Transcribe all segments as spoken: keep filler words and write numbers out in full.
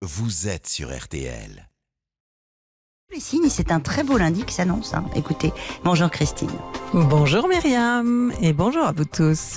vous êtes sur R T L. Les signes, c'est un très beau lundi qui s'annonce. Hein. Écoutez, bonjour Christine. Bonjour Myriam et bonjour à vous tous.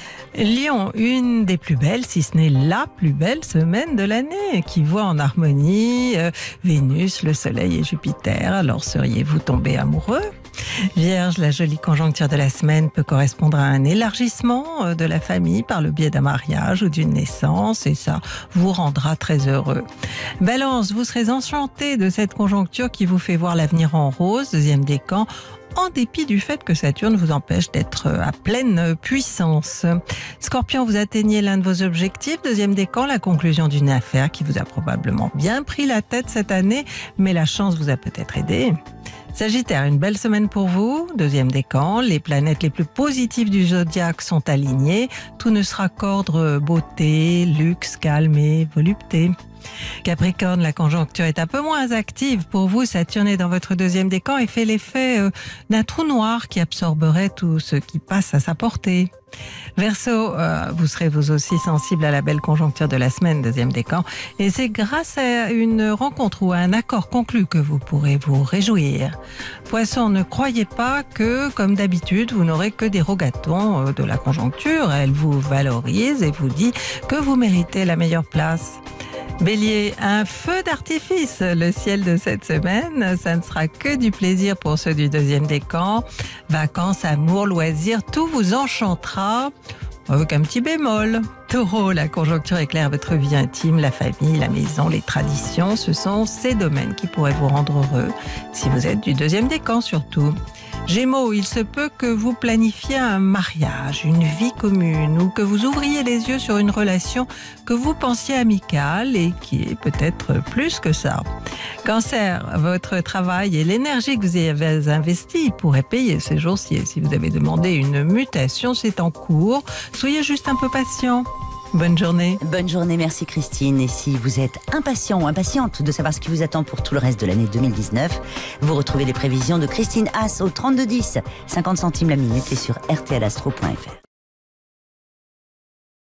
Lion, une des plus belles, si ce n'est la plus belle semaine de l'année, qui voit en harmonie euh, Vénus, le Soleil et Jupiter. Alors seriez-vous tombé amoureux ? Vierge, la jolie conjoncture de la semaine peut correspondre à un élargissement de la famille par le biais d'un mariage ou d'une naissance et ça vous rendra très heureux. Balance, vous serez enchanté de cette conjoncture qui vous fait voir l'avenir en rose, deuxième décan, en dépit du fait que Saturne vous empêche d'être à pleine puissance. Scorpion, vous atteignez l'un de vos objectifs, deuxième décan, la conclusion d'une affaire qui vous a probablement bien pris la tête cette année, mais la chance vous a peut-être aidé. Sagittaire, une belle semaine pour vous, deuxième décan, les planètes les plus positives du zodiaque sont alignées, tout ne sera qu'ordre beauté, luxe, calme et volupté. Capricorne, la conjoncture est un peu moins active pour vous, Saturne est dans votre deuxième décan et fait l'effet euh, d'un trou noir qui absorberait tout ce qui passe à sa portée. Verseau, euh, vous serez vous aussi sensible à la belle conjoncture de la semaine, deuxième décan, et c'est grâce à une rencontre ou à un accord conclu que vous pourrez vous réjouir. Poisson, ne croyez pas que, comme d'habitude, vous n'aurez que des rogatons de la conjoncture. Elle vous valorise et vous dit que vous méritez la meilleure place. Bélier, un feu d'artifice, le ciel de cette semaine, ça ne sera que du plaisir pour ceux du deuxième décan. Vacances, amour, loisirs, tout vous enchantera, avec un petit bémol. Taureau, la conjoncture éclaire votre vie intime, la famille, la maison, les traditions, ce sont ces domaines qui pourraient vous rendre heureux, si vous êtes du deuxième décan surtout. Gémeaux, il se peut que vous planifiez un mariage, une vie commune ou que vous ouvriez les yeux sur une relation que vous pensiez amicale et qui est peut-être plus que ça. Cancer, votre travail et l'énergie que vous avez investie pourraient payer ces jours-ci. Si vous avez demandé une mutation, c'est en cours. Soyez juste un peu patient. Bonne journée. Bonne journée, merci Christine. Et si vous êtes impatient ou impatiente de savoir ce qui vous attend pour tout le reste de l'année deux mille dix-neuf, vous retrouvez les prévisions de Christine Haas au trente-deux dix, cinquante centimes la minute et sur r t l astro point f r.